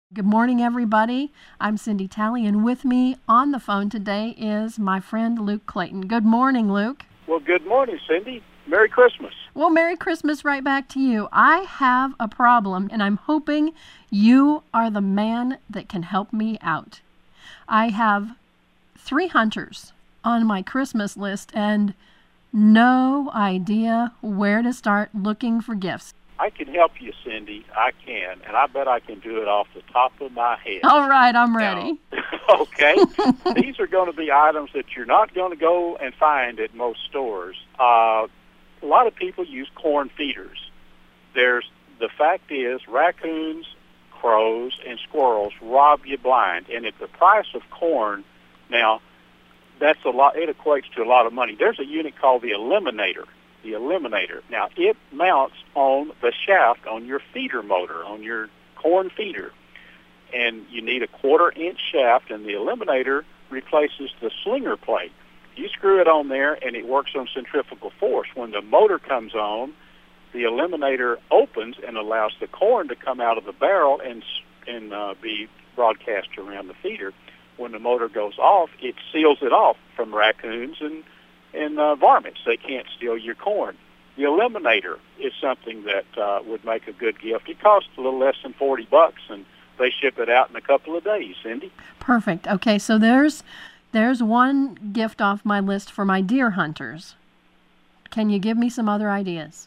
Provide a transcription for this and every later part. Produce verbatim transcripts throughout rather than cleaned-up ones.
Good morning, everybody. I'm Cindy Talley, and with me on the phone today is my friend Luke Clayton. Good morning, Luke. Well, good morning, Cindy. Merry Christmas. Well, Merry Christmas right back to you. I have a problem, and I'm hoping you are the man that can help me out. I have three hunters on my Christmas list and no idea where to start looking for gifts. I can help you, Cindy. I can, and I bet I can do it off the top of my head. All right, I'm ready. Now, okay. These are going to be items that you're not going to go and find at most stores. Uh, a lot of people use corn feeders. There's the fact is raccoons, crows, and squirrels rob you blind, and at the price of corn, now that's a lot. It equates to a lot of money. There's a unit called the Eliminator. The Eliminator. Now, it mounts on the shaft on your feeder motor, on your corn feeder. And you need a quarter-inch shaft, and the Eliminator replaces the slinger plate. You screw it on there, and it works on centrifugal force. When the motor comes on, the Eliminator opens and allows the corn to come out of the barrel and, and uh, be broadcast around the feeder. When the motor goes off, it seals it off from raccoons and and uh, varmints. They can't steal your corn. The Eliminator is something that uh, would make a good gift. It costs a little less than forty bucks, and they ship it out in a couple of days, Cindy. Perfect. Okay, so there's there's one gift off my list for my deer hunters. Can you give me some other ideas?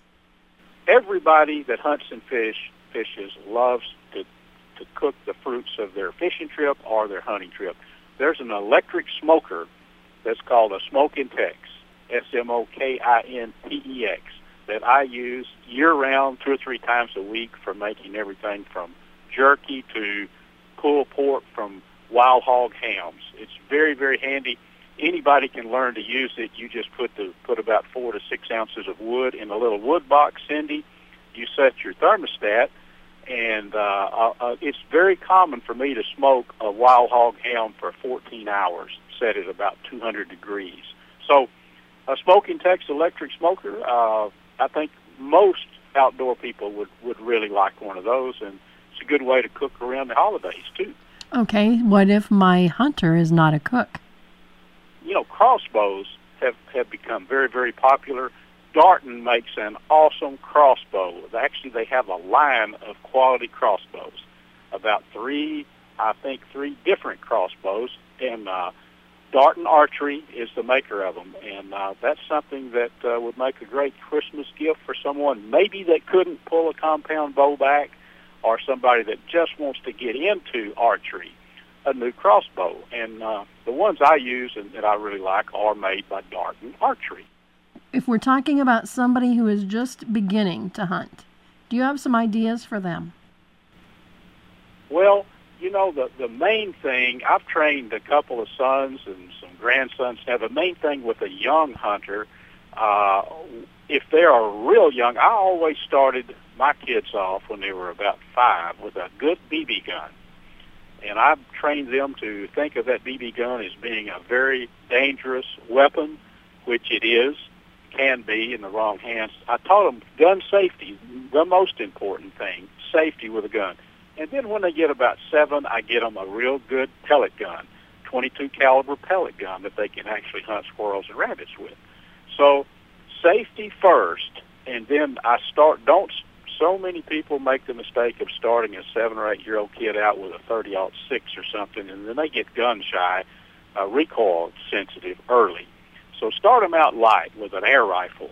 Everybody that hunts and fish fishes loves to, to cook the fruits of their fishing trip or their hunting trip. There's an electric smoker that's called a Smoke Intex, S M O K I N T E X, that I use year-round, two or three times a week for making everything from jerky to pulled pork from wild hog hams. It's very, very handy. Anybody can learn to use it. You just put the put about four to six ounces of wood in a little wood box, Cindy. You set your thermostat, and uh, uh, it's very common for me to smoke a wild hog ham for fourteen hours. Set at about two hundred degrees. So a Smoke Intex electric smoker, uh, I think most outdoor people would, would really like one of those, and it's a good way to cook around the holidays, too. Okay, what if my hunter is not a cook? You know, crossbows have, have become very, very popular. Darton makes an awesome crossbow. Actually, they have a line of quality crossbows, about three, I think, three different crossbows, and uh, Darton Archery is the maker of them, and uh, that's something that uh, would make a great Christmas gift for someone maybe that couldn't pull a compound bow back, or somebody that just wants to get into archery, a new crossbow. And uh, the ones I use and that I really like are made by Darton Archery. If we're talking about somebody who is just beginning to hunt, do you have some ideas for them? Well, you know, the, the main thing, I've trained a couple of sons and some grandsons. Now, the main thing with a young hunter, uh, if they are real young, I always started my kids off when they were about five with a good B B gun. And I've trained them to think of that B B gun as being a very dangerous weapon, which it is, can be in the wrong hands. I taught them gun safety, the most important thing, safety with a gun. And then when they get about seven, I get them a real good pellet gun, twenty-two caliber pellet gun that they can actually hunt squirrels and rabbits with. So safety first, and then I start, don't, so many people make the mistake of starting a seven or eight year old kid out with a thirty aught six or something, and then they get gun shy, uh, recoil sensitive early. So start them out light with an air rifle.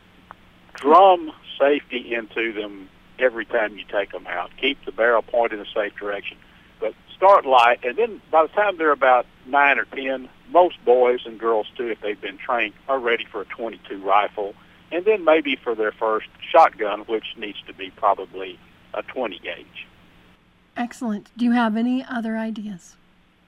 Drum safety into them every time you take them out. Keep the barrel pointed in a safe direction. But start light, and then by the time they're about nine or ten, most boys and girls, too, if they've been trained, are ready for a twenty-two rifle, and then maybe for their first shotgun, which needs to be probably a twenty gauge. Excellent. Do you have any other ideas?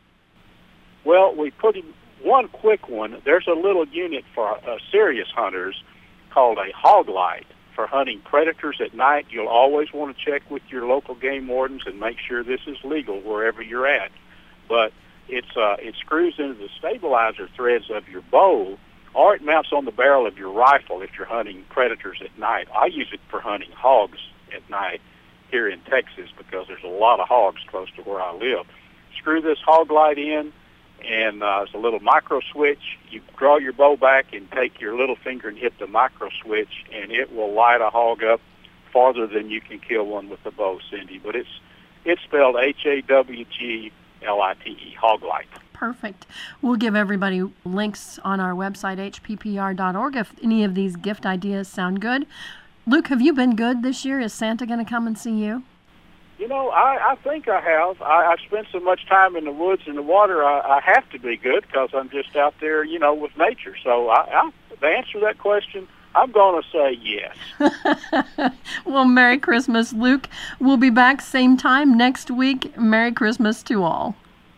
Well, we put in one quick one. There's a little unit for uh, serious hunters called a hog light. For hunting predators at night, you'll always want to check with your local game wardens and make sure this is legal wherever you're at. But it's uh, it screws into the stabilizer threads of your bow, or it mounts on the barrel of your rifle if you're hunting predators at night. I use it for hunting hogs at night, here in Texas because there's a lot of hogs close to where I live. Screw this hog light in, and uh, it's a little micro switch. You draw your bow back and take your little finger and hit the micro switch, and it will light a hog up farther than you can kill one with the bow, Cindy. But it's it's spelled H A W G L I T E, hog light. Perfect. We'll give everybody links on our website, H P P R dot org, if any of these gift ideas sound good. Luke, have you been good this year? Is Santa going to come and see you? You know, I, I think I have. I, I've spent so much time in the woods and the water, I, I have to be good because I'm just out there, you know, with nature. So I, I, the answer to that question, I'm going to say yes. Well, Merry Christmas, Luke. We'll be back same time next week. Merry Christmas to all.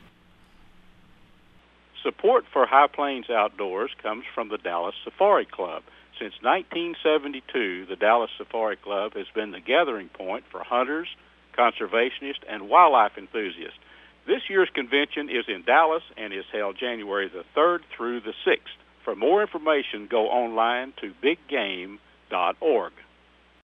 Support for High Plains Outdoors comes from the Dallas Safari Club. Since nineteen seventy-two, the Dallas Safari Club has been the gathering point for hunters, conservationists, and wildlife enthusiasts. This year's convention is in Dallas and is held January the third through the sixth. For more information, go online to big game dot org.